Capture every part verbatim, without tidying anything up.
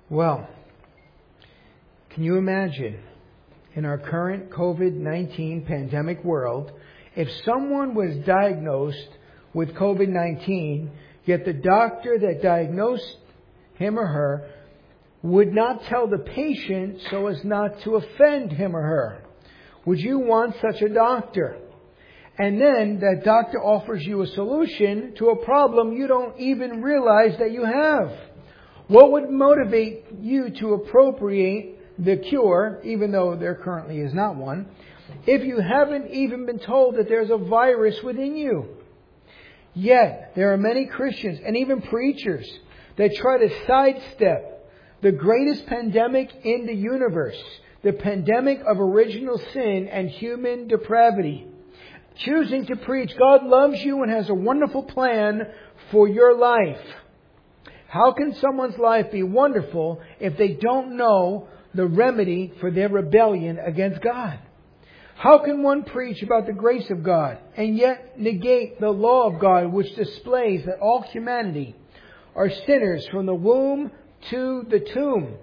Well, can you imagine in our current covid nineteen pandemic world, if someone was diagnosed with covid nineteen, yet the doctor that diagnosed him or her would not tell the patient so as not to offend him or her? Would you want such a doctor? And then that doctor offers you a solution to a problem you don't even realize that you have. What would motivate you to appropriate the cure, even though there currently is not one, if you haven't even been told that there's a virus within you? Yet, there are many Christians and even preachers that try to sidestep the greatest pandemic in the universe, the pandemic of original sin and human depravity, choosing to preach God loves you and has a wonderful plan for your life. How can someone's life be wonderful if they don't know the remedy for their rebellion against God? How can one preach about the grace of God and yet negate the law of God, which displays that all humanity are sinners from the womb to the tomb?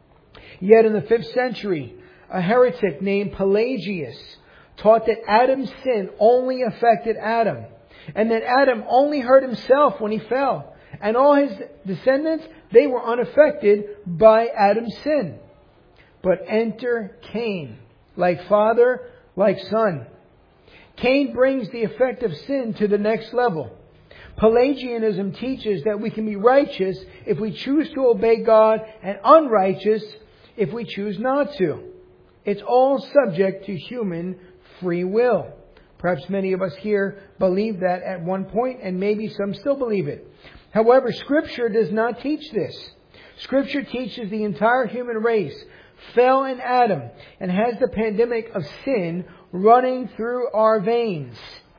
Yet in the fifth century, a heretic named Pelagius taught that Adam's sin only affected Adam, and that Adam only hurt himself when he fell, and all his descendants, they were unaffected by Adam's sin. But enter Cain, like father, like son. Cain brings the effect of sin to the next level. Pelagianism teaches that we can be righteous if we choose to obey God and unrighteous if we choose not to. It's all subject to human free will. Perhaps many of us here believe that at one point, and maybe some still believe it. However, Scripture does not teach this. Scripture teaches the entire human race fell in Adam and has the pandemic of sin running through our veins.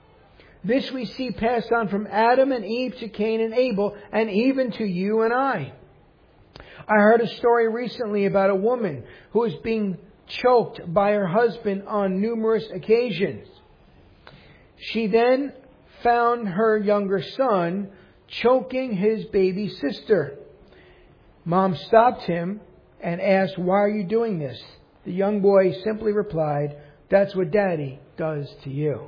This we see passed on from Adam and Eve to Cain and Abel, and even to you and I. I heard a story recently about a woman who was being choked by her husband on numerous occasions. She then found her younger son choking his baby sister. Mom stopped him and asked, "Why are you doing this?" The young boy simply replied, "That's what Daddy does to you."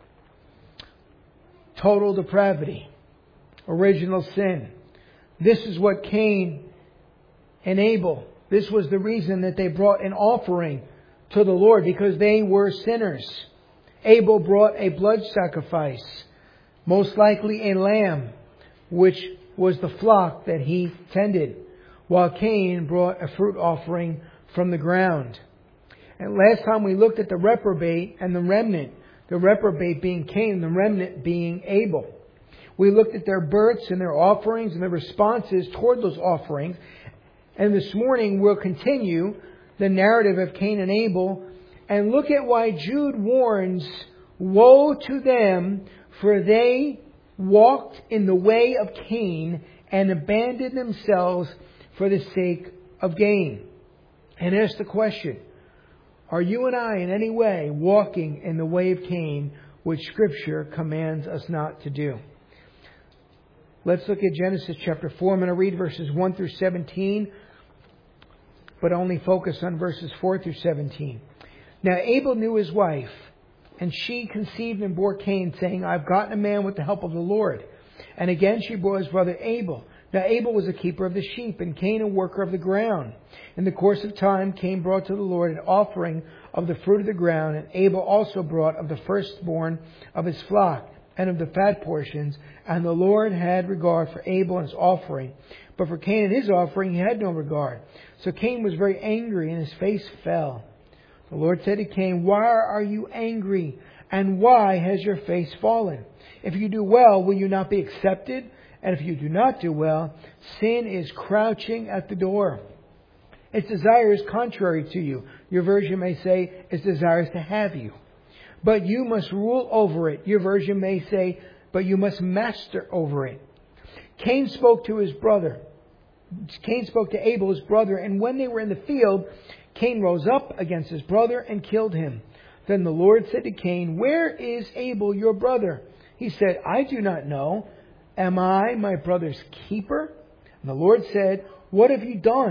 Total depravity. Original sin. This is what Cain and Abel, this was the reason that they brought an offering to the Lord, because they were sinners. Abel brought a blood sacrifice, most likely a lamb, which was the flock that he tended, while Cain brought a fruit offering from the ground. And last time we looked at the reprobate and the remnant, the reprobate being Cain, the remnant being Abel. We looked at their births and their offerings and their responses toward those offerings. And this morning we'll continue the narrative of Cain and Abel and look at why Jude warns, "Woe to them, for they walked in the way of Cain and abandoned themselves for the sake of gain." And ask the question, are you and I in any way walking in the way of Cain, which Scripture commands us not to do? Let's look at Genesis chapter four. I'm going to read verses one through seventeen, but only focus on verses four through seventeen. Now Abel knew his wife, and she conceived and bore Cain, saying, "I've gotten a man with the help of the Lord." And again she bore his brother Abel. Now Abel was a keeper of the sheep, and Cain a worker of the ground. In the course of time, Cain brought to the Lord an offering of the fruit of the ground, and Abel also brought of the firstborn of his flock, and of the fat portions. And the Lord had regard for Abel and his offering, but for Cain and his offering he had no regard. So Cain was very angry, and his face fell. The Lord said to Cain, "Why are you angry? And why has your face fallen? If you do well, will you not be accepted? And if you do not do well, sin is crouching at the door. Its desire is contrary to you." Your version may say, "Its desire is to have you. But you must rule over it." Your version may say, "But you must master over it." Cain spoke to his brother. Cain spoke to Abel, his brother, and when they were in the field, Cain rose up against his brother and killed him. Then the Lord said to Cain, "Where is Abel, your brother?" He said, "I do not know. Am I my brother's keeper?" And the Lord said, "What have you done?"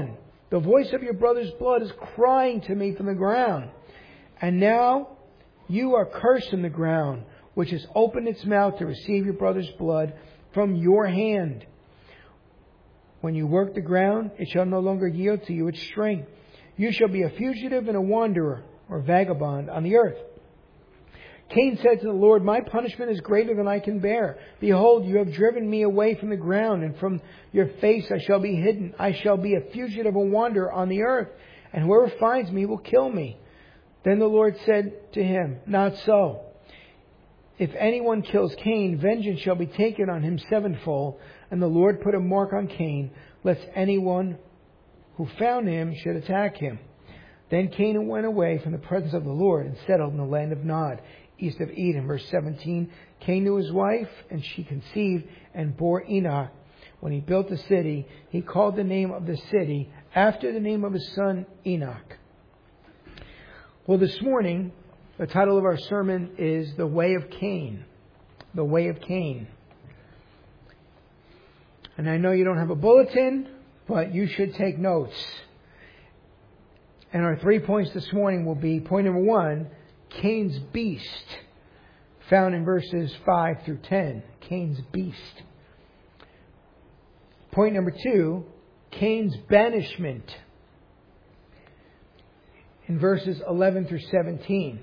The voice of your brother's blood is crying to me from the ground. And now you are cursed in the ground, which has opened its mouth to receive your brother's blood from your hand. When you work the ground, it shall no longer yield to you its strength. You shall be a fugitive and a wanderer, or vagabond, on the earth. Cain said to the Lord, my punishment is greater than I can bear. Behold, you have driven me away from the ground, and from your face I shall be hidden. I shall be a fugitive, a wanderer on the earth, and whoever finds me will kill me. Then the Lord said to him, not so. If anyone kills Cain, vengeance shall be taken on him sevenfold. And the Lord put a mark on Cain, lest anyone who found him should attack him. Then Cain went away from the presence of the Lord and settled in the land of Nod, east of Eden. Verse seventeen, Cain knew his wife, and she conceived and bore Enoch. When he built the city, he called the name of the city after the name of his son Enoch. Well, this morning, the title of our sermon is The Way of Cain. The Way of Cain. And I know you don't have a bulletin, but you should take notes. And our three points this morning will be, point number one, Cain's beast, found in verses five through ten. Cain's beast. Point number two, Cain's banishment, in verses eleven through seventeen.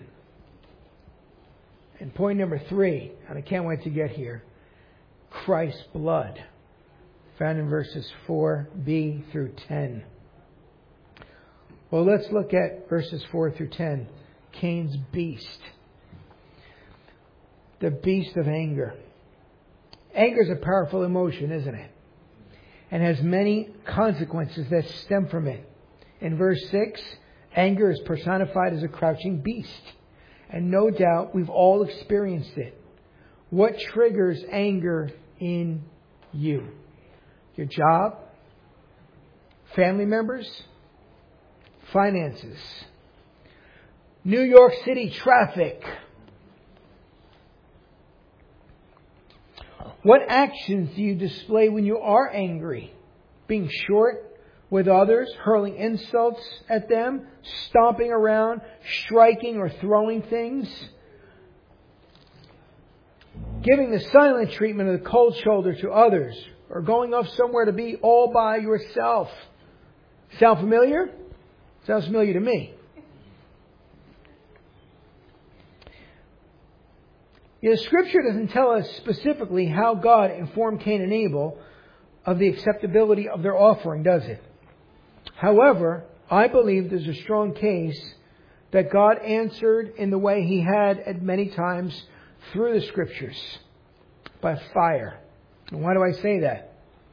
And point number three, and I can't wait to get here, Christ's blood, found in verses four b through ten. Well, let's look at verses four through ten. Cain's beast. The beast of anger. Anger is a powerful emotion, isn't it? And has many consequences that stem from it. In verse six, anger is personified as a crouching beast. And no doubt we've all experienced it. What triggers anger in you? Your job? Family members? Finances? New York City traffic? What actions do you display when you are angry? Being short with others, hurling insults at them, stomping around, striking or throwing things, giving the silent treatment of the cold shoulder to others, or going off somewhere to be all by yourself. Sound familiar? Sounds familiar to me. You know, Scripture doesn't tell us specifically how God informed Cain and Abel of the acceptability of their offering, does it? However, I believe there's a strong case that God answered in the way He had at many times through the Scriptures, by fire. And why do I say that?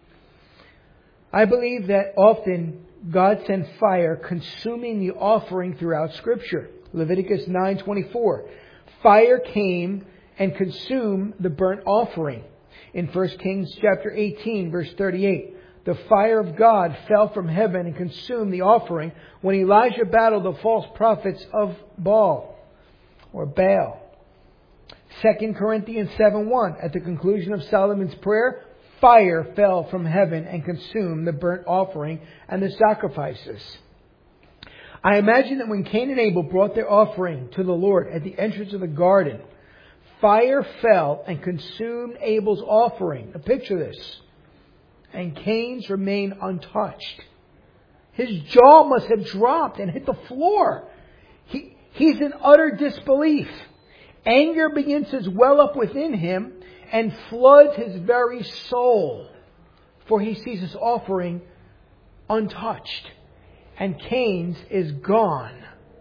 I believe that often God sent fire consuming the offering throughout Scripture. Leviticus nine twenty-four. Fire came and consumed the burnt offering. In First Kings chapter eighteen, verse thirty-eight. The fire of God fell from heaven and consumed the offering when Elijah battled the false prophets of Baal or Baal. Second Corinthians seven one. At the conclusion of Solomon's prayer, fire fell from heaven and consumed the burnt offering and the sacrifices. I imagine that when Cain and Abel brought their offering to the Lord at the entrance of the garden, fire fell and consumed Abel's offering. Now picture this. And Cain's remained untouched. His jaw must have dropped and hit the floor. He, he's in utter disbelief. Anger begins to well up within him and floods his very soul. For he sees his offering untouched. And Cain's is gone.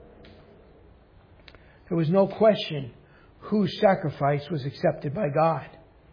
There was no question whose sacrifice was accepted by God.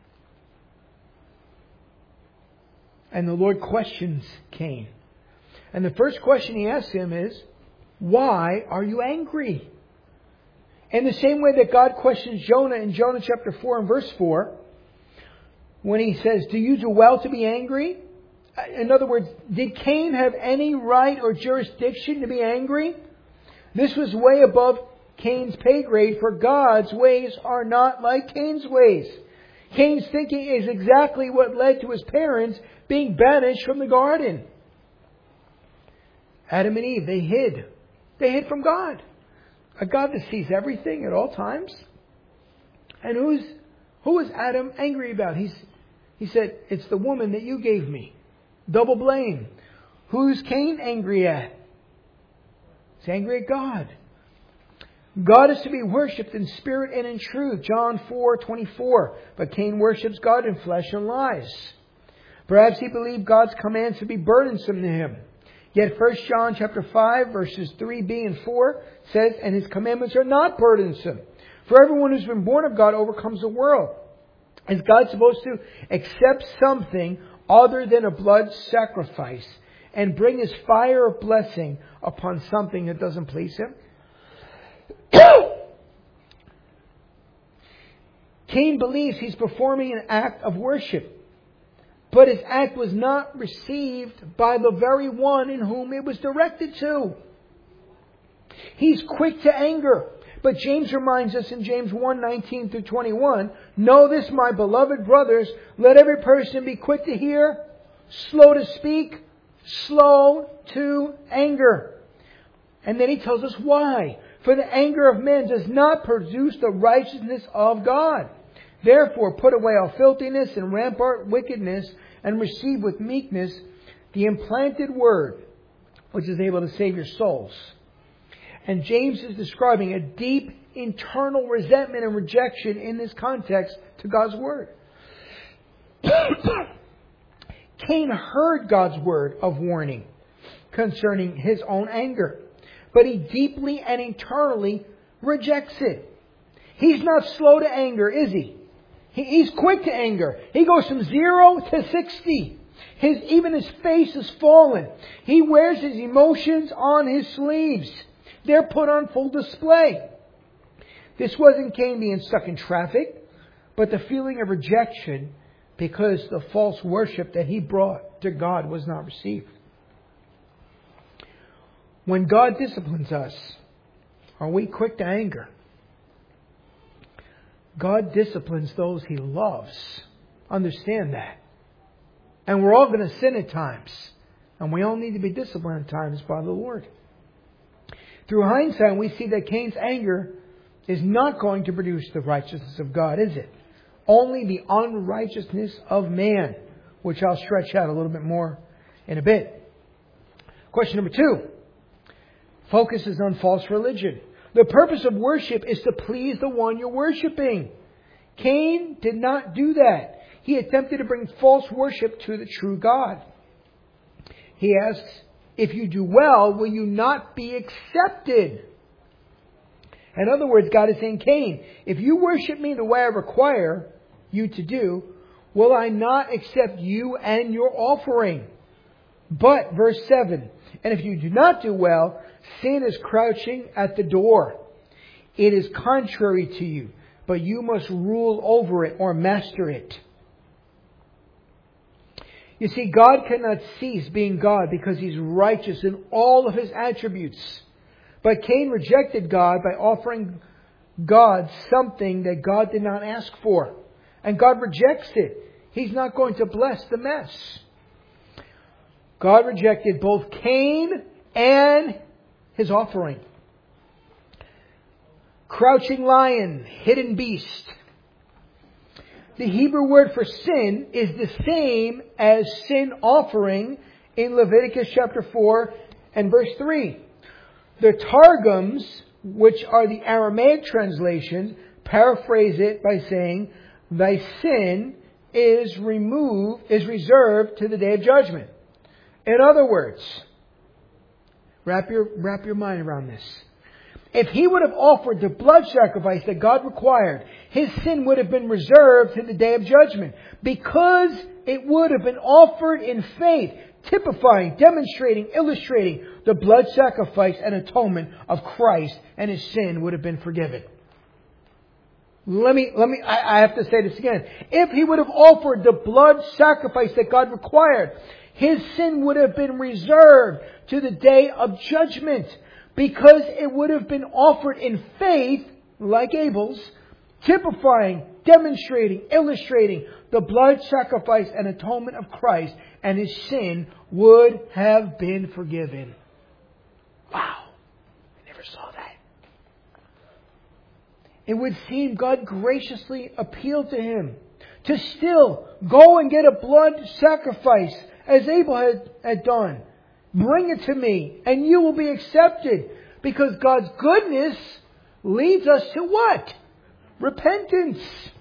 And the Lord questions Cain. And the first question He asks him is, why are you angry? In the same way that God questions Jonah in Jonah chapter four and verse four, when He says, do you do well to be angry? In other words, did Cain have any right or jurisdiction to be angry? This was way above Cain's pay grade, for God's ways are not like Cain's ways. Cain's thinking is exactly what led to his parents being banished from the garden. Adam and Eve, they hid. They hid from God. A God that sees everything at all times. And who's who was Adam angry about? He's, he said, it's the woman that you gave me. Double blame. Who's Cain angry at? He's angry at God. God is to be worshipped in spirit and in truth. John four twenty-four. But Cain worships God in flesh and lies. Perhaps he believed God's commands to be burdensome to him. Yet First John chapter five verses three b and four says, and his commandments are not burdensome. For everyone who's been born of God overcomes the world. Is God supposed to accept something other than a blood sacrifice and bring His fire of blessing upon something that doesn't please Him? Cain believes he's performing an act of worship, but his act was not received by the very one in whom it was directed to. He's quick to anger. But James reminds us in James one nineteen through twenty-one, know this, my beloved brothers, let every person be quick to hear, slow to speak, slow to anger. And then he tells us why. For the anger of men does not produce the righteousness of God. Therefore, put away all filthiness and rampart wickedness, and receive with meekness the implanted word, which is able to save your souls. And James is describing a deep internal resentment and rejection in this context to God's word. Cain heard God's word of warning concerning his own anger, but he deeply and internally rejects it. He's not slow to anger, is he? he he's quick to anger. He goes from zero to sixty. His, even his face is fallen. He wears his emotions on his sleeves. They're put on full display. This wasn't Cain being stuck in traffic, but the feeling of rejection because the false worship that he brought to God was not received. When God disciplines us, are we quick to anger? God disciplines those He loves. Understand that. And we're all going to sin at times. And we all need to be disciplined at times by the Lord. Through hindsight, we see that Cain's anger is not going to produce the righteousness of God, is it? Only the unrighteousness of man, which I'll stretch out a little bit more in a bit. Question number two focuses on false religion. The purpose of worship is to please the one you're worshiping. Cain did not do that. He attempted to bring false worship to the true God. He asks, if you do well, will you not be accepted? In other words, God is saying, Cain, if you worship me the way I require you to do, will I not accept you and your offering? But, verse seven, and if you do not do well, sin is crouching at the door. It is contrary to you, but you must rule over it or master it. You see, God cannot cease being God because He's righteous in all of His attributes. But Cain rejected God by offering God something that God did not ask for. And God rejects it. He's not going to bless the mess. God rejected both Cain and his offering. Crouching lion, hidden beast. The Hebrew word for sin is the same as sin offering in Leviticus chapter four and verse three. The Targums, which are the Aramaic translation, paraphrase it by saying, thy sin is removed, is reserved to the day of judgment. In other words, wrap your, wrap your mind around this. If he would have offered the blood sacrifice that God required, his sin would have been reserved to the day of judgment. Because it would have been offered in faith, typifying, demonstrating, illustrating the blood sacrifice and atonement of Christ, and his sin would have been forgiven. Let me, let me, I, I have to say this again. If he would have offered the blood sacrifice that God required, his sin would have been reserved to the day of judgment. Because it would have been offered in faith, like Abel's, typifying, demonstrating, illustrating the blood sacrifice and atonement of Christ, and his sin would have been forgiven. it would seem God graciously appealed to him to still go and get a blood sacrifice as Abel had, had done. Bring it to me and you will be accepted, because God's goodness leads us to what? Repentance.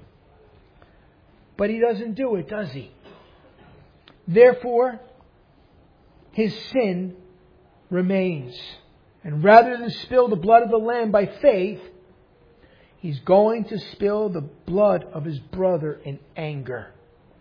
But he doesn't do it, does he? Therefore, his sin remains. And rather than spill the blood of the Lamb by faith, he's going to spill the blood of his brother in anger.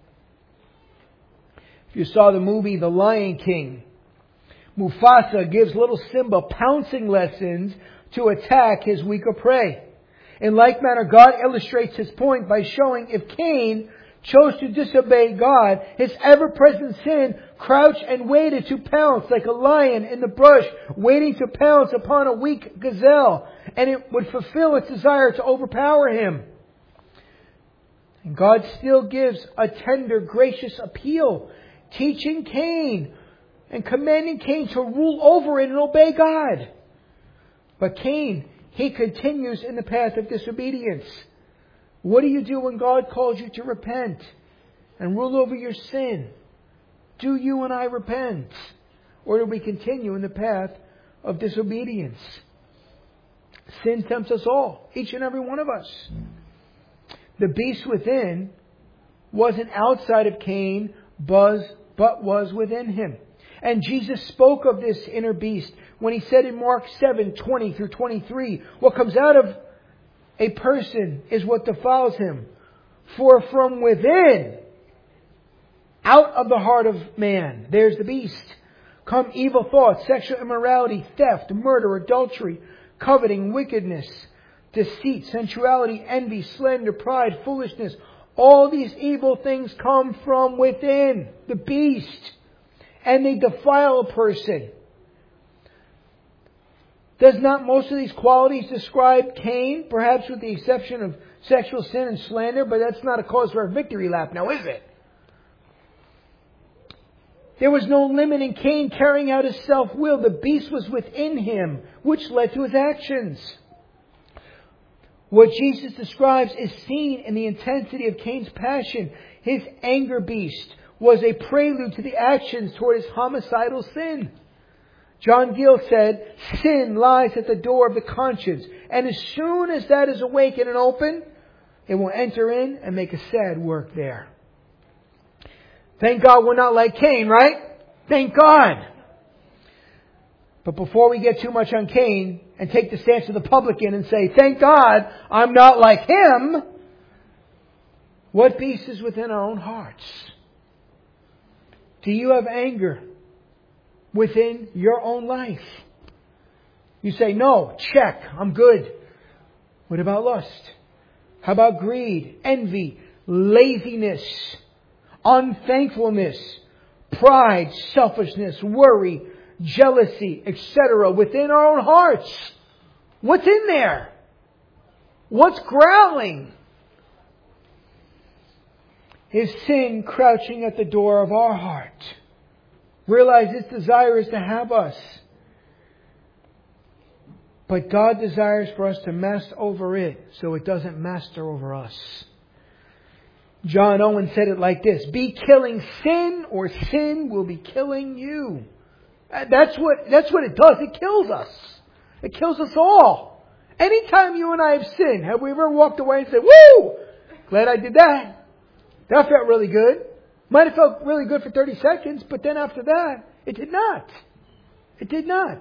If you saw the movie The Lion King, Mufasa gives little Simba pouncing lessons to attack his weaker prey. In like manner, God illustrates his point by showing if Cain chose to disobey God, his ever-present sin crouched and waited to pounce like a lion in the brush, waiting to pounce upon a weak gazelle, and it would fulfill its desire to overpower him. And God still gives a tender, gracious appeal, teaching Cain and commanding Cain to rule over it and obey God. But Cain, he continues in the path of disobedience. What do you do when God calls you to repent and rule over your sin? Do you and I repent? Or do we continue in the path of disobedience? Sin tempts us all, each and every one of us. The beast within wasn't outside of Cain, but was within him. And Jesus spoke of this inner beast when he said in Mark seven, twenty through twenty-three, what comes out of a person is what defiles him. For from within, out of the heart of man, there's the beast, come evil thoughts, sexual immorality, theft, murder, adultery, coveting, wickedness, deceit, sensuality, envy, slander, pride, foolishness. All these evil things come from within the beast, and they defile a person. Does not most of these qualities describe Cain, perhaps with the exception of sexual sin and slander? But that's not a cause for a victory lap now, is it? There was no limit in Cain carrying out his self-will. The beast was within him, which led to his actions. What Jesus describes is seen in the intensity of Cain's passion. His anger beast was a prelude to the actions toward his homicidal sin. John Gill said, sin lies at the door of the conscience, and as soon as that is awakened and open, it will enter in and make a sad work there. Thank God we're not like Cain, right? Thank God. But before we get too much on Cain and take the stance of the publican and say, thank God I'm not like him, what beast is within our own hearts? Do you have anger within your own life? You say, no, check, I'm good. What about lust? How about greed, envy, laziness, unthankfulness, pride, selfishness, worry, jealousy, et cetera within our own hearts? What's in there? What's growling? Is sin crouching at the door of our heart? Realize its desire is to have us. But God desires for us to master over it so it doesn't master over us. John Owen said it like this: be killing sin or sin will be killing you. That's what, that's what it does. It kills us. It kills us all. Anytime you and I have sinned, have we ever walked away and said, woo, glad I did that. That felt really good. Might have felt really good for thirty seconds, but then after that, it did not. It did not.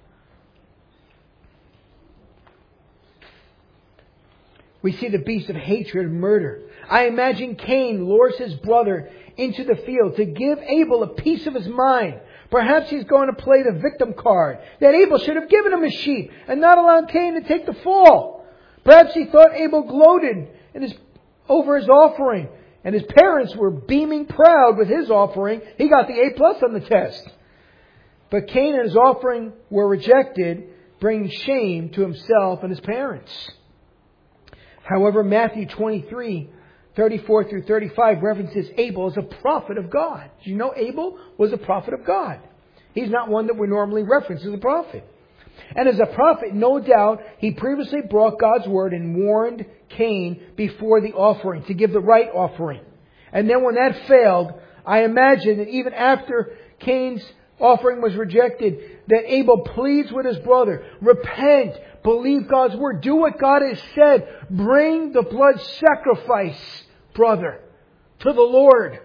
We see the beast of hatred and murder. I imagine Cain lures his brother into the field to give Abel a piece of his mind. Perhaps he's going to play the victim card, that Abel should have given him a sheep and not allowed Cain to take the fall. Perhaps he thought Abel gloated in his, over his offering, and his parents were beaming proud with his offering. He got the A plus on the test. But Cain and his offering were rejected, bringing shame to himself and his parents. However, Matthew twenty-three, thirty-four through thirty-five references Abel as a prophet of God. Did you know Abel was a prophet of God? He's not one that we normally reference as a prophet. And as a prophet, no doubt, he previously brought God's word and warned Cain before the offering to give the right offering. And then when that failed, I imagine that even after Cain's offering was rejected, that Abel pleads with his brother, repent, believe God's word, do what God has said, bring the blood sacrifice, brother, to the Lord.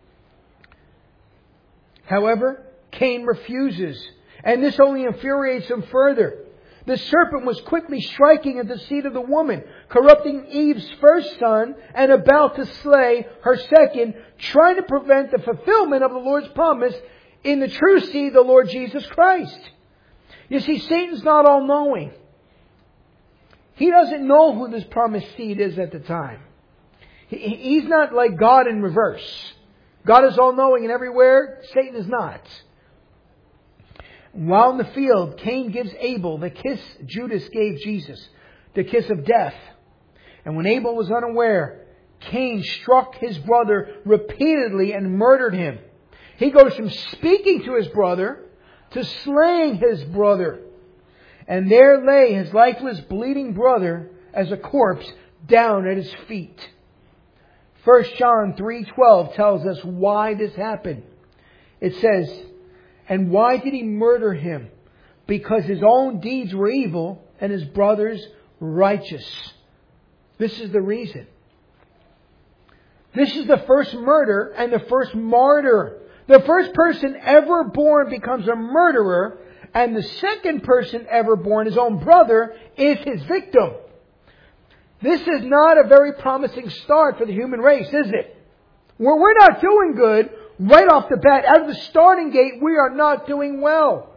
However, Cain refuses, and this only infuriates him further. The serpent was quickly striking at the seed of the woman, corrupting Eve's first son and about to slay her second, trying to prevent the fulfillment of the Lord's promise in the true seed, the Lord Jesus Christ. You see, Satan's not all-knowing. He doesn't know who this promised seed is at the time. He's not like God in reverse. God is all-knowing and everywhere. Satan is not. While in the field, Cain gives Abel the kiss Judas gave Jesus, the kiss of death. And when Abel was unaware, Cain struck his brother repeatedly and murdered him. He goes from speaking to his brother to slaying his brother. And there lay his lifeless, bleeding brother as a corpse down at his feet. First John three twelve tells us why this happened. It says, and why did he murder him? Because his own deeds were evil and his brother's righteous. This is the reason. This is the first murder and the first martyr. The first person ever born becomes a murderer, and the second person ever born, his own brother, is his victim. This is not a very promising start for the human race, is it? Where we're not doing good, right off the bat, out of the starting gate, we are not doing well.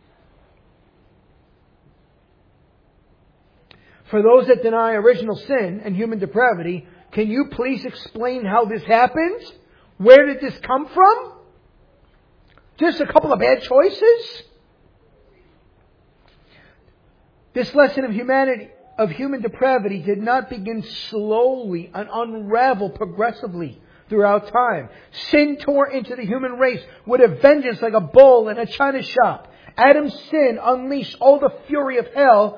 For those that deny original sin and human depravity, can you please explain how this happens? Where did this come from? Just a couple of bad choices? This lesson of humanity, of human depravity did not begin slowly and unravel progressively throughout time. Sin tore into the human race with a vengeance like a bull in a china shop. Adam's sin unleashed all the fury of hell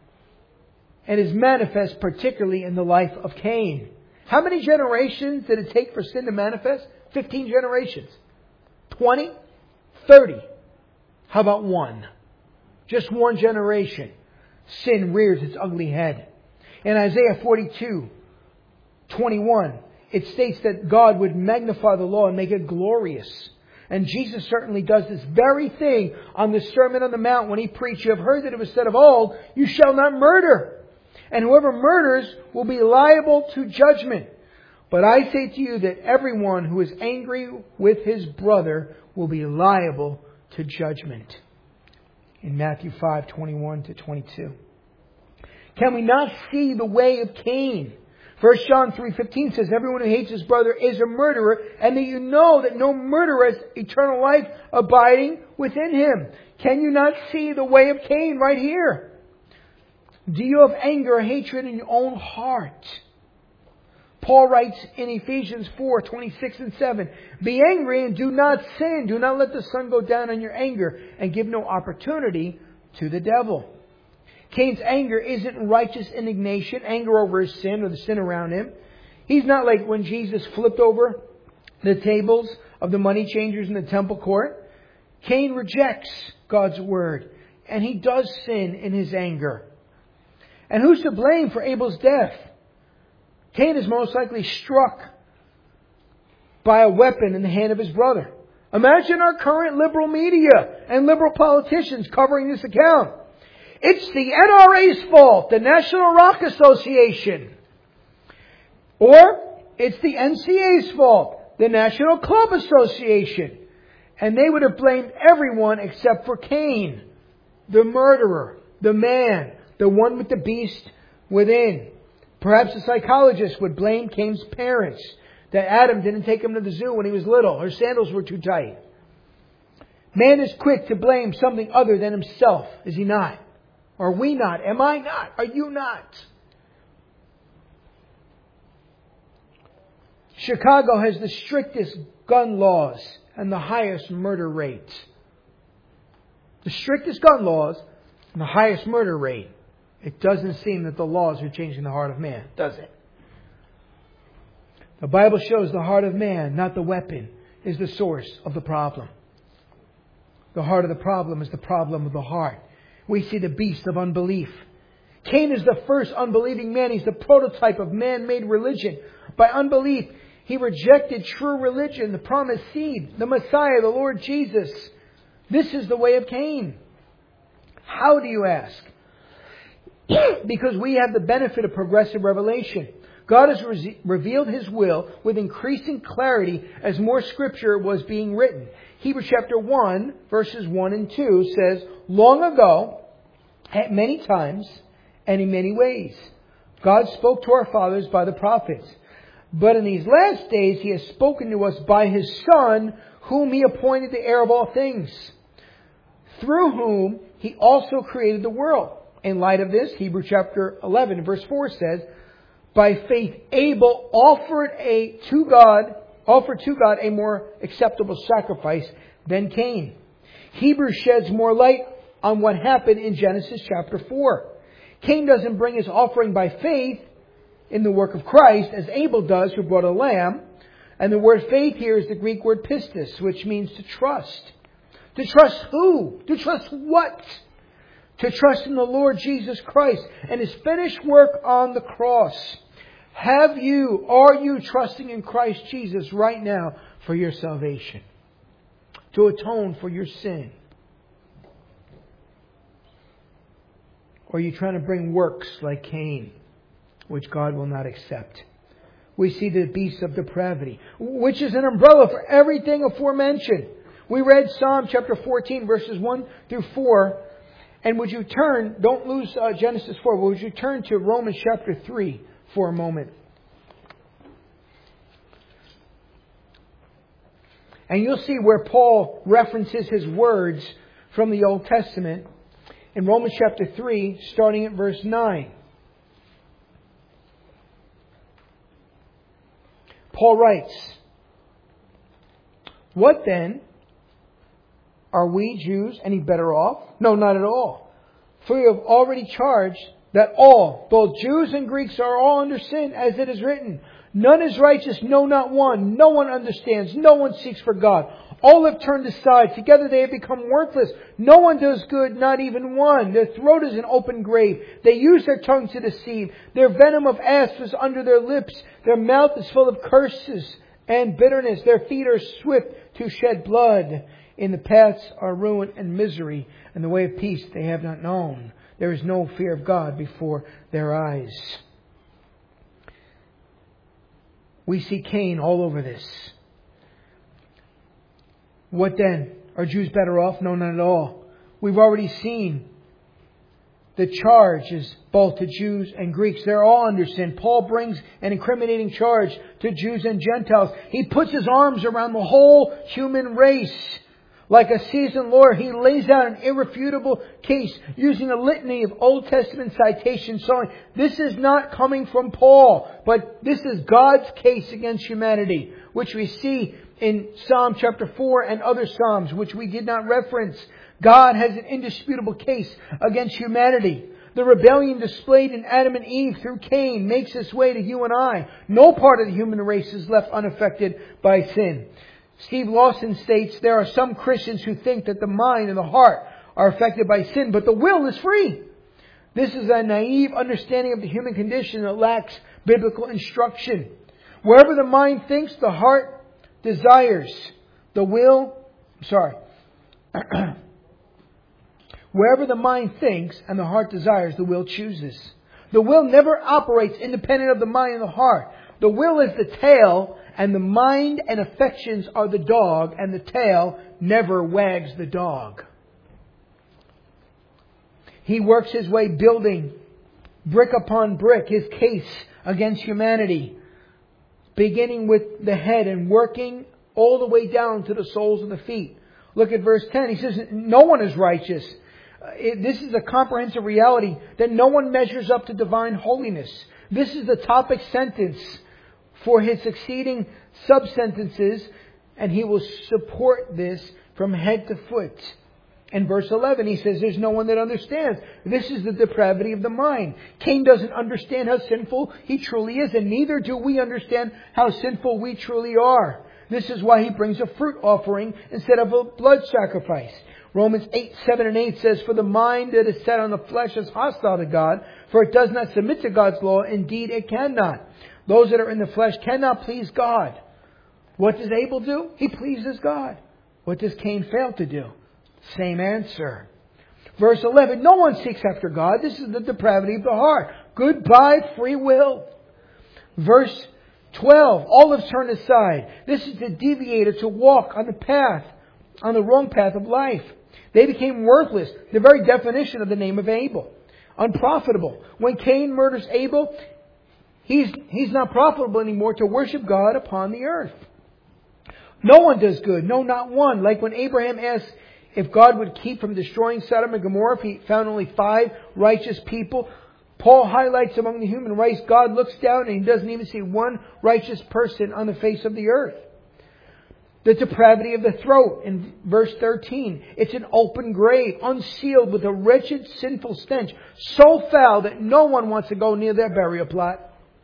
and is manifest particularly in the life of Cain. How many generations did it take for sin to manifest? Fifteen generations. Twenty? Thirty? How about one? Just one generation. Sin rears its ugly head. In Isaiah forty-two twenty-one, it states that God would magnify the law and make it glorious. And Jesus certainly does this very thing on the Sermon on the Mount when He preached, you have heard that it was said of old, you shall not murder. And whoever murders will be liable to judgment. But I say to you that everyone who is angry with his brother will be liable to judgment. In Matthew five twenty-one to twenty-two. Can we not see the way of Cain? First John three fifteen says, everyone who hates his brother is a murderer, and that you know that no murderer has eternal life abiding within him. Can you not see the way of Cain right here? Do you have anger or hatred in your own heart? Paul writes in Ephesians four twenty-six and seven, be angry and do not sin. Do not let the sun go down on your anger and give no opportunity to the devil. Cain's anger isn't righteous indignation, anger over his sin or the sin around him. He's not like when Jesus flipped over the tables of the money changers in the temple court. Cain rejects God's word, and he does sin in his anger. And who's to blame for Abel's death? Cain is most likely struck by a weapon in the hand of his brother. Imagine our current liberal media and liberal politicians covering this account. It's the N R A's fault, the National Rock Association. Or it's the N C A's fault, the National Club Association. And they would have blamed everyone except for Cain, the murderer, the man, the one with the beast within. Perhaps a psychologist would blame Cain's parents, that Adam didn't take him to the zoo when he was little. Her sandals were too tight. Man is quick to blame something other than himself, is he not? Are we not? Am I not? Are you not? Chicago has the strictest gun laws and the highest murder rates. The strictest gun laws the highest murder rate. It doesn't seem that the laws are changing the heart of man, does it? The Bible shows the heart of man, not the weapon, is the source of the problem. The heart of the problem is the problem of the heart. We see the beast of unbelief. Cain is the first unbelieving man. He's the prototype of man-made religion. By unbelief, he rejected true religion, the promised seed, the Messiah, the Lord Jesus. This is the way of Cain. How do you ask? Because we have the benefit of progressive revelation. God has re- revealed His will with increasing clarity as more Scripture was being written. Hebrews chapter one, verses one and two says, long ago, at many times, and in many ways, God spoke to our fathers by the prophets. But in these last days, He has spoken to us by His Son, whom He appointed the heir of all things, through whom He also created the world. In light of this, Hebrews chapter eleven, verse four says, by faith Abel offered a to God, offered to God a more acceptable sacrifice than Cain. Hebrews sheds more light on what happened in Genesis chapter four. Cain doesn't bring his offering by faith in the work of Christ as Abel does, who brought a lamb. And the word faith here is the Greek word pistis, which means to trust. To trust who? To trust what? To trust in the Lord Jesus Christ and His finished work on the cross. Have you, are you trusting in Christ Jesus right now for your salvation? To atone for your sin? Or are you trying to bring works like Cain, which God will not accept? We see the beast of depravity, which is an umbrella for everything aforementioned. We read Psalm chapter fourteen, verses one through four. And would you turn, don't lose uh, Genesis four, but would you turn to Romans chapter three for a moment? And you'll see where Paul references his words from the Old Testament in Romans chapter three, starting at verse nine. Paul writes, what then? Are we Jews any better off? No, not at all. For we have already charged that all, both Jews and Greeks, are all under sin, as it is written. None is righteous, no, not one. No one understands. No one seeks for God. All have turned aside. Together they have become worthless. No one does good, not even one. Their throat is an open grave. They use their tongue to deceive. Their venom of asp is under their lips. Their mouth is full of curses and bitterness. Their feet are swift to shed blood. In the paths are ruin and misery, and the way of peace they have not known. There is no fear of God before their eyes. We see Cain all over this. What then? Are Jews better off? No, not at all. We've already seen the charge is both to Jews and Greeks. They're all under sin. Paul brings an incriminating charge to Jews and Gentiles. He puts his arms around the whole human race. Like a seasoned lawyer, he lays out an irrefutable case using a litany of Old Testament citations showing this is not coming from Paul, but this is God's case against humanity, which we see in Psalm chapter four and other Psalms, which we did not reference. God has an indisputable case against humanity. The rebellion displayed in Adam and Eve through Cain makes its way to you and I. No part of the human race is left unaffected by sin. Steve Lawson states there are some Christians who think that the mind and the heart are affected by sin, but the will is free. This is a naive understanding of the human condition that lacks biblical instruction. Wherever the mind thinks, the heart desires. The will, sorry. Wherever the mind thinks and the heart desires, the will chooses. The will never operates independent of the mind and the heart. The will is the tail, and the mind and affections are the dog, and the tail never wags the dog. He works his way building brick upon brick his case against humanity, beginning with the head and working all the way down to the soles of the feet. Look at verse ten. He says, no one is righteous. It, this is a comprehensive reality that no one measures up to divine holiness. This is the topic sentence for his succeeding sub-sentences, and he will support this from head to foot. In verse eleven, he says, there's no one that understands. This is the depravity of the mind. Cain doesn't understand how sinful he truly is, and neither do we understand how sinful we truly are. This is why he brings a fruit offering instead of a blood sacrifice. Romans eight, seven and eight says, for the mind that is set on the flesh is hostile to God, for it does not submit to God's law. Indeed, it cannot. Those that are in the flesh cannot please God. What does Abel do? He pleases God. What does Cain fail to do? Same answer. Verse eleven, no one seeks after God. This is the depravity of the heart. Goodbye, free will. Verse twelve, all have turned aside. This is the deviator to walk on the path, on the wrong path of life. They became worthless. The very definition of the name of Abel. Unprofitable. When Cain murders Abel, he's, he's not profitable anymore to worship God upon the earth. No one does good. No, not one. Like when Abraham asked if God would keep from destroying Sodom and Gomorrah if he found only five righteous people. Paul highlights among the human race, God looks down and he doesn't even see one righteous person on the face of the earth. The depravity of the throat in verse thirteen. It's an open grave, unsealed with a wretched, sinful stench, so foul that no one wants to go near their burial plot.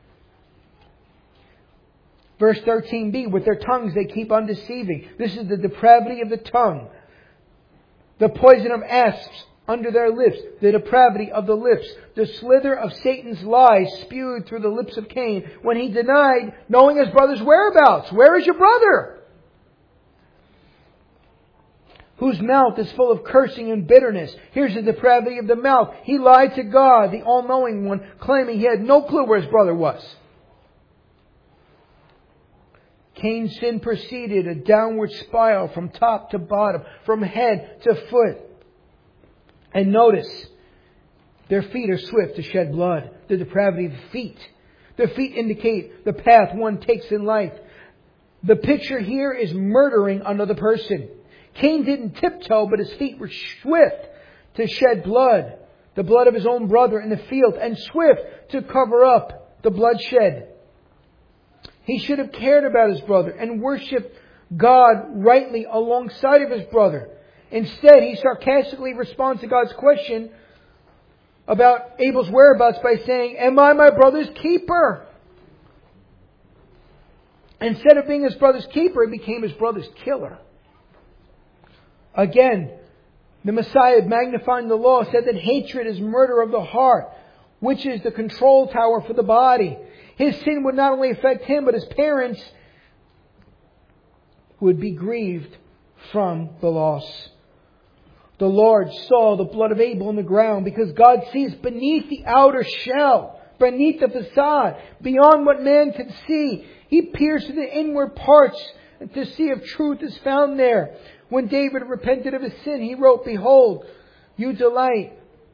Verse thirteen b, with their tongues they keep on deceiving. This is the depravity of the tongue. The poison of asps under their lips, the depravity of the lips, the slither of Satan's lies spewed through the lips of Cain when he denied knowing his brother's whereabouts. Where is your brother? Whose mouth is full of cursing and bitterness. Here's the depravity of the mouth. He lied to God, the all-knowing one, claiming he had no clue where his brother was. Cain's sin proceeded a downward spiral from top to bottom, from head to foot. And notice, their feet are swift to shed blood. The depravity of the feet. The feet indicate the path one takes in life. The picture here is murdering another person. Cain didn't tiptoe, but his feet were swift to shed blood. The blood of his own brother in the field, and swift to cover up the bloodshed. He should have cared about his brother and worshipped God rightly alongside of his brother. Instead, he sarcastically responds to God's question about Abel's whereabouts by saying, am I my brother's keeper? Instead of being his brother's keeper, he became his brother's killer. Again, the Messiah, magnifying the law, said that hatred is murder of the heart, which is the control tower for the body. His sin would not only affect him, but his parents would be grieved from the loss. The Lord saw the blood of Abel in the ground because God sees beneath the outer shell, beneath the facade, beyond what man can see. He peers to the inward parts to see if truth is found there. When David repented of his sin, he wrote, behold, you delight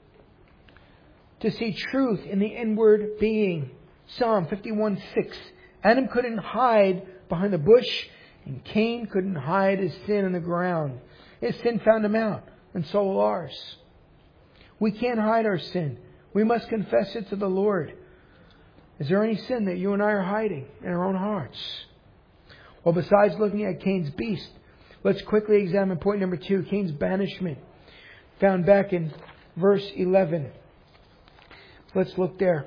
to see truth in the inward being. Psalm fifty-one six. Adam couldn't hide behind the bush, and Cain couldn't hide his sin in the ground. His sin found him out, and so will ours. We can't hide our sin. We must confess it to the Lord. Is there any sin that you and I are hiding in our own hearts? Well, besides looking at Cain's beast, let's quickly examine point number two, Cain's banishment, found back in verse eleven. Let's look there.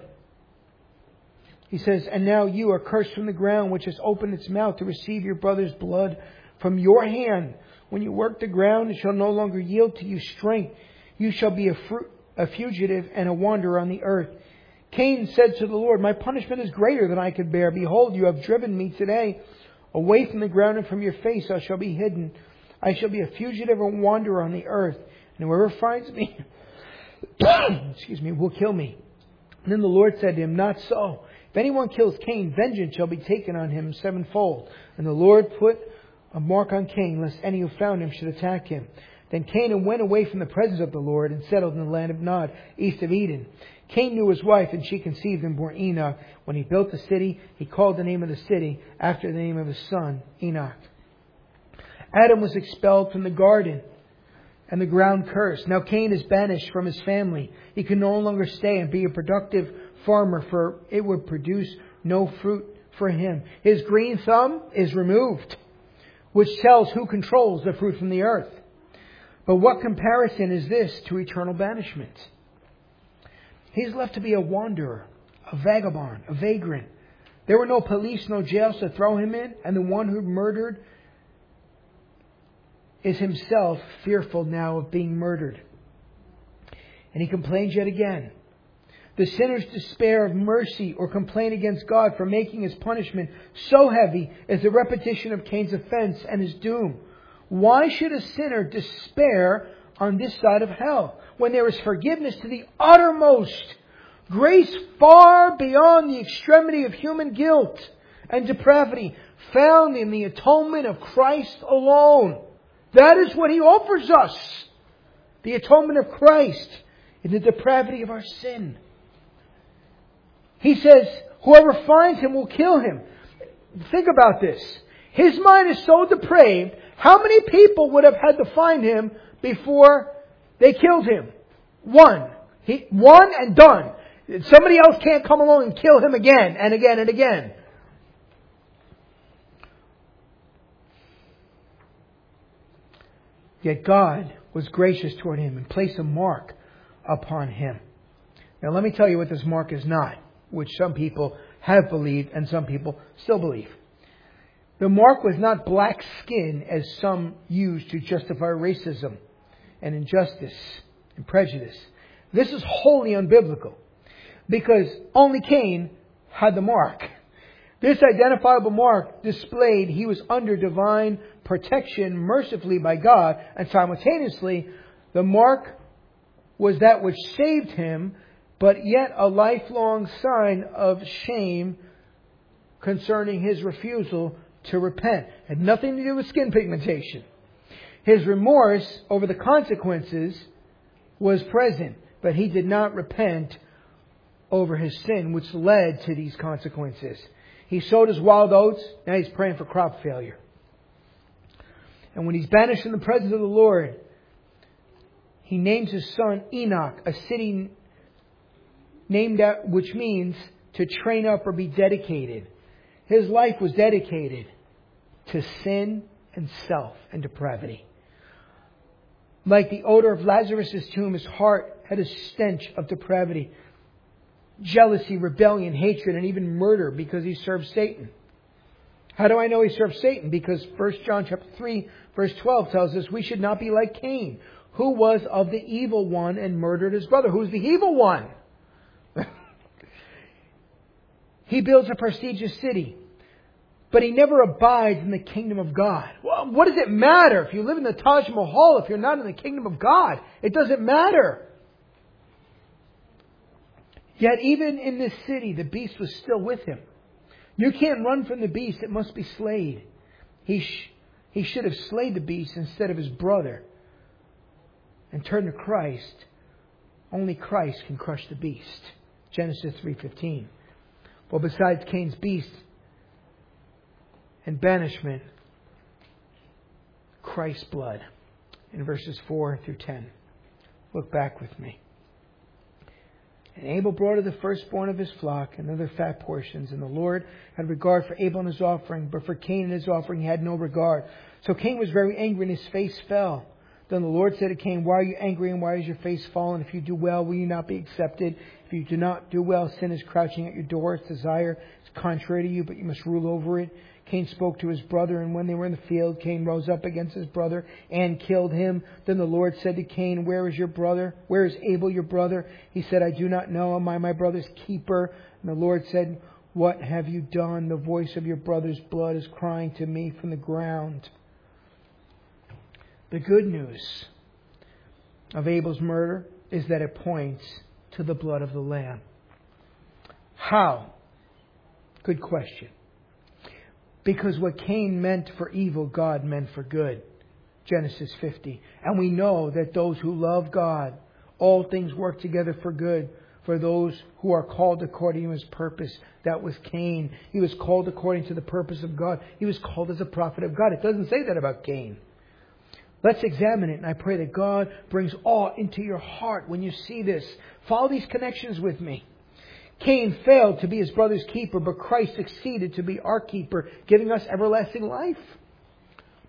He says, and now you are cursed from the ground, which has opened its mouth to receive your brother's blood from your hand. When you work the ground, it shall no longer yield to you strength. You shall be a, fru- a fugitive and a wanderer on the earth. Cain said to the Lord, my punishment is greater than I could bear. Behold, you have driven me today away from the ground, and from your face I shall be hidden. I shall be a fugitive and wanderer on the earth. And whoever finds me, excuse me, will kill me. And then the Lord said to him, not so. If anyone kills Cain, vengeance shall be taken on him sevenfold. And the Lord put a mark on Cain, lest any who found him should attack him. Then Canaan went away from the presence of the Lord and settled in the land of Nod, east of Eden. Cain knew his wife, and she conceived and bore Enoch. When he built the city, he called the name of the city after the name of his son, Enoch. Adam was expelled from the garden, and the ground cursed. Now Cain is banished from his family. He can no longer stay and be a productive farmer, for it would produce no fruit for him. His green thumb is removed, which tells who controls the fruit from the earth. But what comparison is this to eternal banishment? He's left to be a wanderer, a vagabond, a vagrant. There were no police, no jails to throw him in, and the one who murdered is himself fearful now of being murdered. And he complains yet again. The sinner's despair of mercy or complaint against God for making his punishment so heavy is the repetition of Cain's offense and his doom. Why should a sinner despair on this side of hell when there is forgiveness to the uttermost, grace far beyond the extremity of human guilt and depravity found in the atonement of Christ alone? That is what He offers us. The atonement of Christ in the depravity of our sin. He says, whoever finds Him will kill him. Think about this. His mind is so depraved, how many people would have had to find Him before they killed Him? One. He, one and done. Somebody else can't come along and kill Him again and again and again. Yet God was gracious toward him and placed a mark upon him. Now let me tell you what this mark is not, which some people have believed and some people still believe. The mark was not black skin as some use to justify racism and injustice and prejudice. This is wholly unbiblical because only Cain had the mark. This identifiable mark displayed he was under divine protection mercifully by God, and simultaneously the mark was that which saved him, but yet a lifelong sign of shame concerning his refusal to repent. It had nothing to do with skin pigmentation. His remorse over the consequences was present, but he did not repent over his sin, which led to these consequences. He sowed his wild oats, now he's praying for crop failure. And when he's banished from the presence of the Lord, he names his son Enoch, a city named out, which means to train up or be dedicated. His life was dedicated to sin and self and depravity. Like the odor of Lazarus' tomb, his heart had a stench of depravity, jealousy, rebellion, hatred, and even murder because he served Satan. How do I know he served Satan? Because First John chapter three, verse twelve tells us we should not be like Cain, who was of the evil one and murdered his brother. Who's the evil one? He builds a prestigious city, but he never abides in the kingdom of God. Well, what does it matter if you live in the Taj Mahal if you're not in the kingdom of God? It doesn't matter. Yet even in this city, the beast was still with him. You can't run from the beast. It must be slayed. He, sh- he should have slayed the beast instead of his brother and turned to Christ. Only Christ can crush the beast. Genesis three fifteen. Well, besides Cain's beast and banishment, Christ's blood in verses four through ten. Look back with me. And Abel brought of the firstborn of his flock and other fat portions. And the Lord had regard for Abel and his offering, but for Cain and his offering he had no regard. So Cain was very angry and his face fell. Then the Lord said to Cain, why are you angry and why is your face fallen? If you do well, will you not be accepted? If you do not do well, sin is crouching at your door. Its desire is contrary to you, but you must rule over it. Cain spoke to his brother, and when they were in the field, Cain rose up against his brother and killed him. Then the Lord said to Cain, where is your brother? Where is Abel, your brother? He said, I do not know. Am I my brother's keeper? And the Lord said, what have you done? The voice of your brother's blood is crying to me from the ground. The good news of Abel's murder is that it points to the blood of the Lamb. How? Good question. Because what Cain meant for evil, God meant for good. Genesis fifty. And we know that those who love God, all things work together for good for those who are called according to His purpose. That was Cain. He was called according to the purpose of God. He was called as a prophet of God. It doesn't say that about Cain. Let's examine it, and I pray that God brings awe into your heart when you see this. Follow these connections with me. Cain failed to be his brother's keeper, but Christ succeeded to be our keeper, giving us everlasting life.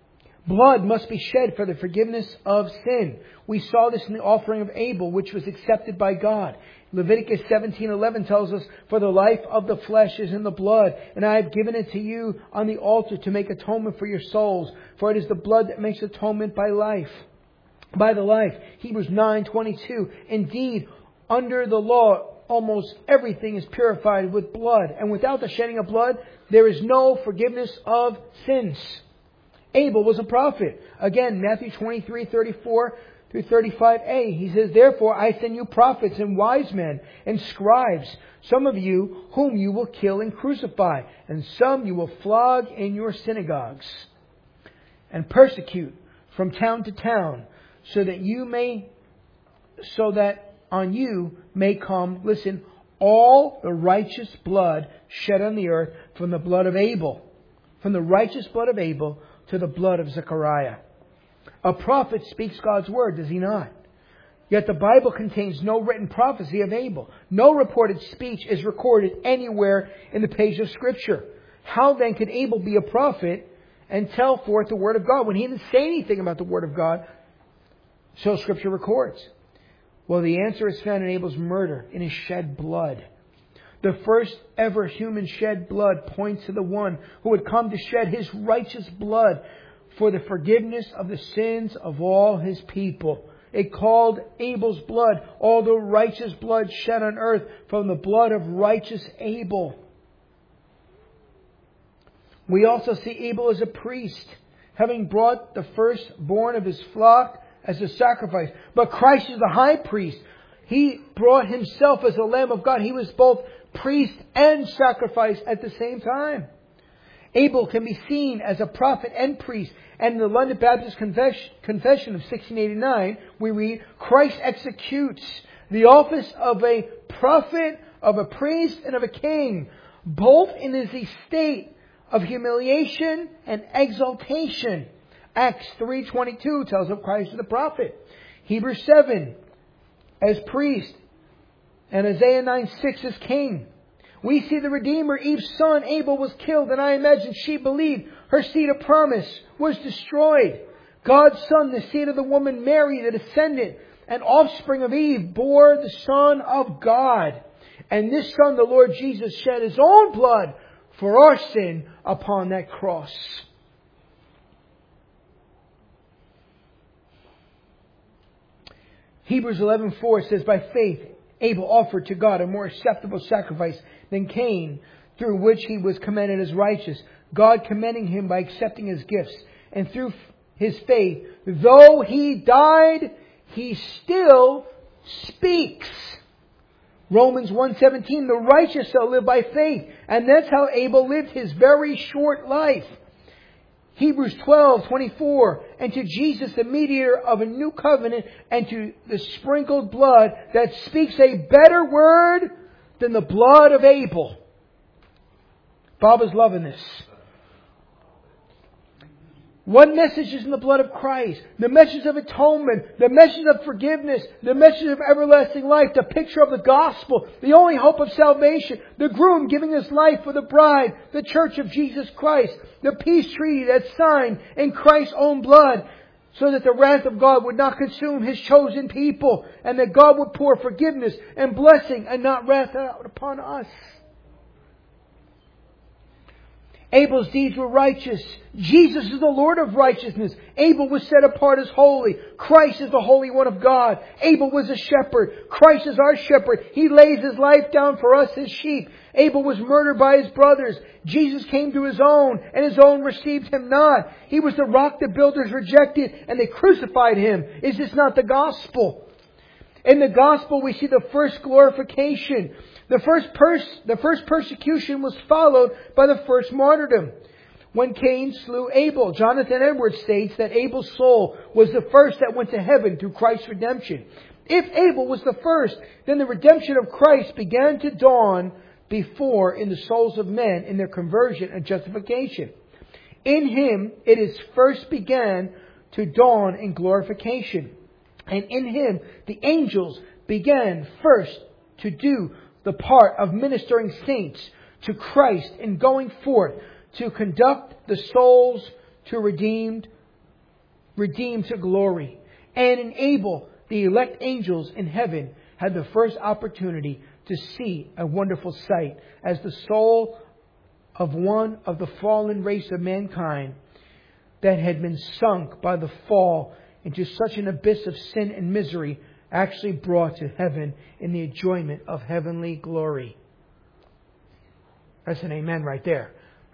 Blood must be shed for the forgiveness of sin. We saw this in the offering of Abel, which was accepted by God. Leviticus seventeen eleven tells us, "For the life of the flesh is in the blood, and I have given it to you on the altar to make atonement for your souls. For it is the blood that makes atonement by life, by the life." Hebrews nine twenty-two. Indeed, under the law, almost everything is purified with blood, and without the shedding of blood, there is no forgiveness of sins. Abel was a prophet. Again, Matthew twenty-three thirty-four through thirty-five a. He says, "Therefore I send you prophets and wise men and scribes, some of you whom you will kill and crucify, and some you will flog in your synagogues and persecute from town to town, so that you may, so that on you may come," listen, "all the righteous blood shed on the earth, from the blood of Abel, from the righteous blood of Abel to the blood of Zechariah." A prophet speaks God's word, does he not? Yet the Bible contains no written prophecy of Abel. No reported speech is recorded anywhere in the page of Scripture. How then could Abel be a prophet and tell forth the word of God when he didn't say anything about the word of God? So Scripture records. Well, the answer is found in Abel's murder, in his shed blood. The first ever human shed blood points to the one who would come to shed his righteous blood for the forgiveness of the sins of all his people. It called Abel's blood all the righteous blood shed on earth from the blood of righteous Abel. We also see Abel as a priest, having brought the firstborn of his flock as a sacrifice. But Christ is the high priest. He brought himself as a Lamb of God. He was both priest and sacrifice at the same time. Abel can be seen as a prophet and priest. And in the London Baptist Confession of sixteen eighty-nine, we read, "Christ executes the office of a prophet, of a priest, and of a king, both in his estate of humiliation and exaltation." Acts three twenty-two tells of Christ as a prophet. Hebrews seven as priest. And Isaiah nine six as king. We see the Redeemer, Eve's son, Abel, was killed, and I imagine she believed her seed of promise was destroyed. God's son, the seed of the woman Mary, the descendant and offspring of Eve, bore the Son of God. And this Son, the Lord Jesus, shed His own blood for our sin upon that cross. Hebrews eleven four says, "By faith Abel offered to God a more acceptable sacrifice than Cain, through which he was commended as righteous, God commending him by accepting his gifts. And through his faith, though he died, he still speaks." Romans one seventeen, "The righteous shall live by faith." And that's how Abel lived his very short life. Hebrews twelve twenty-four, "And to Jesus, the mediator of a new covenant, and to the sprinkled blood that speaks a better word than the blood of Abel." Bob is loving this. One message is in the blood of Christ. The message of atonement. The message of forgiveness. The message of everlasting life. The picture of the gospel. The only hope of salvation. The groom giving his life for the bride. The church of Jesus Christ. The peace treaty that's signed in Christ's own blood, so that the wrath of God would not consume His chosen people, and that God would pour forgiveness and blessing and not wrath out upon us. Abel's deeds were righteous. Jesus is the Lord of righteousness. Abel was set apart as holy. Christ is the Holy One of God. Abel was a shepherd. Christ is our shepherd. He lays His life down for us, His sheep. Abel was murdered by his brothers. Jesus came to His own, and His own received Him not. He was the rock the builders rejected, and they crucified Him. Is this not the gospel? In the gospel, we see the first glorification. The first pers- the first persecution was followed by the first martyrdom. When Cain slew Abel, Jonathan Edwards states that Abel's soul was the first that went to heaven through Christ's redemption. If Abel was the first, then the redemption of Christ began to dawn before in the souls of men in their conversion and justification. In Him, it is first began to dawn in glorification. And in Him, the angels began first to do the part of ministering saints to Christ in going forth to conduct the souls to redeemed redeemed to glory. And in Abel, the elect angels in heaven had the first opportunity to see a wonderful sight as the soul of one of the fallen race of mankind that had been sunk by the fall into such an abyss of sin and misery actually brought to heaven in the enjoyment of heavenly glory. That's an amen right there.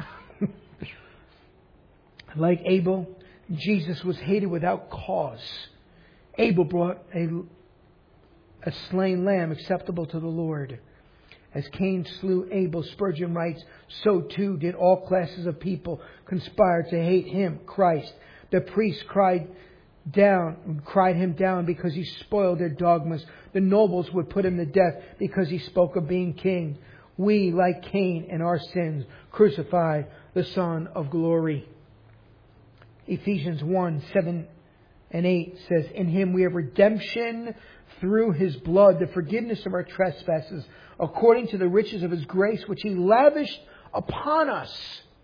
Like Abel, Jesus was hated without cause. Abel brought a, a slain lamb acceptable to the Lord. As Cain slew Abel, Spurgeon writes, so too did all classes of people conspire to hate him, Christ. The priests cried down, cried him down because he spoiled their dogmas. The nobles would put him to death because he spoke of being king. We, like Cain in our sins, crucified the Son of glory. Ephesians one, seven and eight says, in Him we have redemption through His blood, the forgiveness of our trespasses, according to the riches of His grace, which He lavished upon us.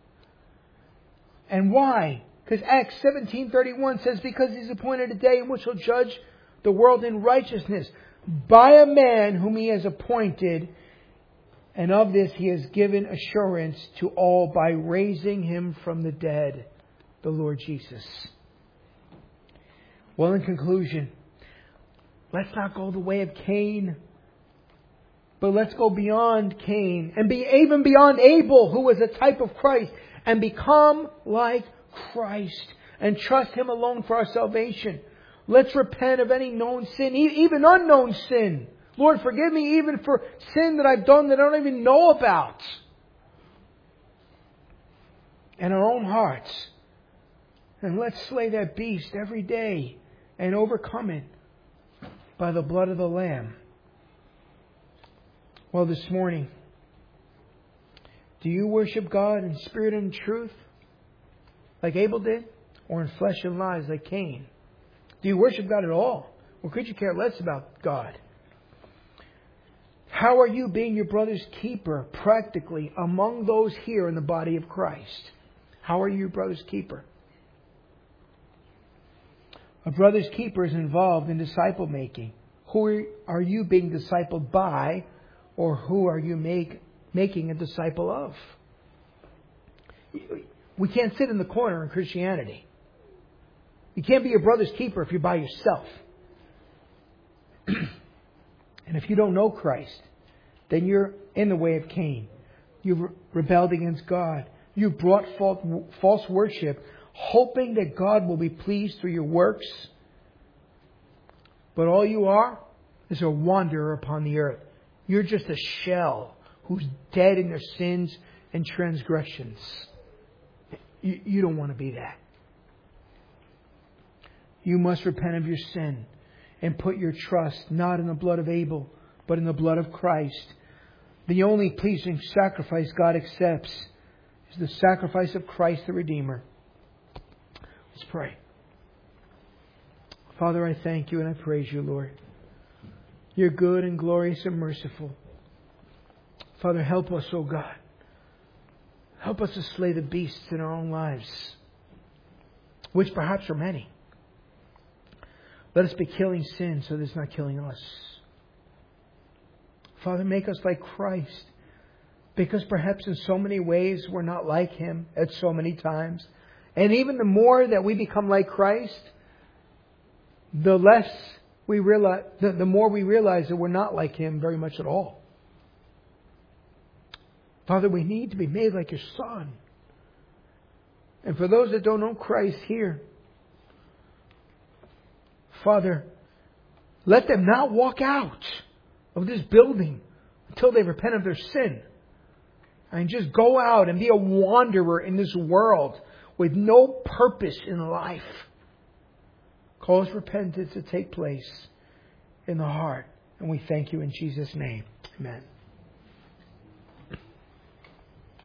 And why? Because Acts seventeen thirty-one says, because He's appointed a day in which He'll judge the world in righteousness by a man whom He has appointed. And of this He has given assurance to all by raising Him from the dead, the Lord Jesus. Well, in conclusion, let's not go the way of Cain, but let's go beyond Cain and be even beyond Abel, who was a type of Christ, and become like Christ and trust Him alone for our salvation. Let's repent of any known sin, even unknown sin. Lord, forgive me even for sin that I've done that I don't even know about. In our own hearts. And let's slay that beast every day and overcome it by the blood of the Lamb. Well, this morning, do you worship God in spirit and truth like Abel did? Or in flesh and lies like Cain? Do you worship God at all? Or could you care less about God? How are you being your brother's keeper practically among those here in the body of Christ? How are you your brother's keeper? A brother's keeper is involved in disciple making. Who are you being discipled by, or who are you make, making a disciple of? We can't sit in the corner in Christianity. You can't be your brother's keeper if you're by yourself. And if you don't know Christ, then you're in the way of Cain. You've rebelled against God. You've brought false worship, hoping that God will be pleased through your works. But all you are is a wanderer upon the earth. You're just a shell who's dead in their sins and transgressions. You, you don't want to be that. You must repent of your sin and put your trust not in the blood of Abel, but in the blood of Christ. The only pleasing sacrifice God accepts is the sacrifice of Christ the Redeemer. Let's pray. Father, I thank You and I praise You, Lord. You're good and glorious and merciful. Father, help us, oh God. Help us to slay the beasts in our own lives, which perhaps are many. Let us be killing sin so that it's not killing us. Father, make us like Christ, because perhaps in so many ways we're not like Him at so many times. And even the more that we become like Christ, the less we realize, the, the more we realize that we're not like Him very much at all. Father, we need to be made like Your Son. And for those that don't know Christ here, Father, let them not walk out of this building until they repent of their sin. And just go out and be a wanderer in this world with no purpose in life. Cause repentance to take place in the heart. And we thank You in Jesus' name. Amen.